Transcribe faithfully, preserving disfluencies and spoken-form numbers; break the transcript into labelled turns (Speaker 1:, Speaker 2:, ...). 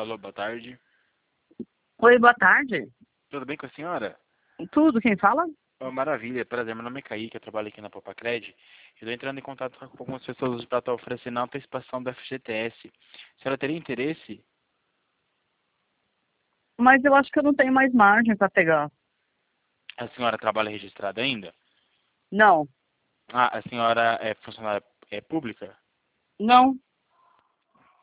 Speaker 1: Alô, boa tarde.
Speaker 2: Oi, boa tarde.
Speaker 1: Tudo bem com a senhora?
Speaker 2: Tudo, quem fala?
Speaker 1: Oh, maravilha, prazer. Meu nome é Kaique, eu trabalho aqui na Popacred. Eu estou entrando em contato com algumas pessoas para estar oferecendo a antecipação do F G T S. A senhora teria interesse?
Speaker 2: Mas eu acho que eu não tenho mais margem para pegar.
Speaker 1: A senhora trabalha registrada ainda?
Speaker 2: Não,
Speaker 1: Ah, a senhora é funcionária é pública?
Speaker 2: não.